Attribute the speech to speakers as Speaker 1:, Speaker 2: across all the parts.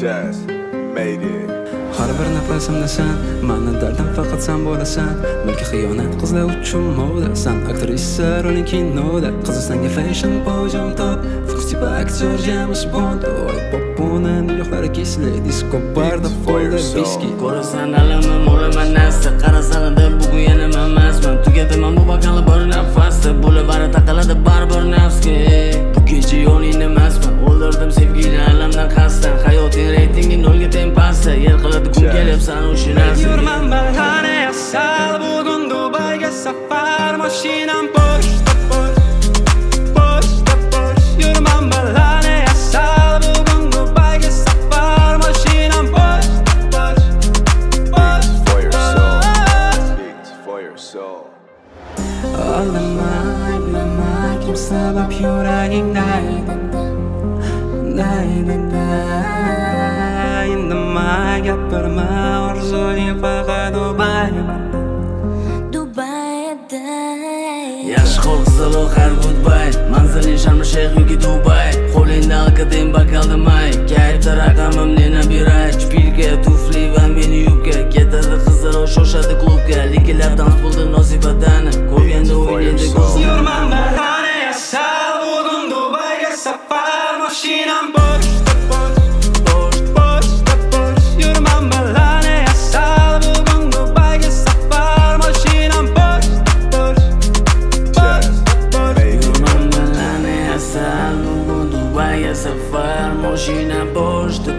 Speaker 1: Just made it.
Speaker 2: Har bir nafasimda sen, mani dardim faqat sen bo'lasan. Mulki xiyonat qizlar uchun moda, sen aktrisa roling kinoda. Qizi senga fashion pojam top, fuqsiba aktyor James Bond. Oy popuna niyohlari kesli, disco barda folder whisky.
Speaker 3: Ko'rasan alamim, o'raman nafsi, qarasan deb bugun yana emasman. Tugataman bu bakalni bir nafasda, bo'lib bara taqaladi baribir nafsga. Bu kecha yo'ling emasman, o'ldirdim sevgini alamdan qasdan. Hayoting reytingi nolga teng pastda, yer qiladi kun kelyapsan o'sha narsa.
Speaker 2: Yurman bahane asal, bugun Dubayga safar, mashinam pochta pochta Yurman bahane asal, bugun Dubayga safar, mashinam pochta
Speaker 1: For your soul. Beats for your soul.
Speaker 2: Aldamay, bilamay, kim sabab yuragingda indamay, gapirma, orzuying faqat
Speaker 4: Dubayda
Speaker 3: Yaxshi qo'lqisalo har goodbye, manziling Sharm Shayx yoki Dubay. Qo'lingda alkadem bakalda may, kayfda raqamim nena biray. Chpilka, tufli va meni yubka, ketadi qizlar shoshadi klubga. Lekinlar dans bo'ldi nosibadan, ko'rganda o'ylaydi ko'z.
Speaker 2: Yurman bahane asal, bugun Dubayga safar, mashinam pochta Yurman bahane asal, bugun Dubayga safar, mashinam pochta
Speaker 3: Yurman bahane asal, bugun Dubayga safar, mashina pochta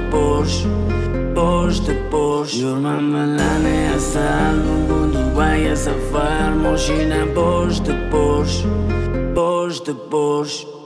Speaker 3: Yurman bahane asal, bugun Dubayga safar, mashina pochta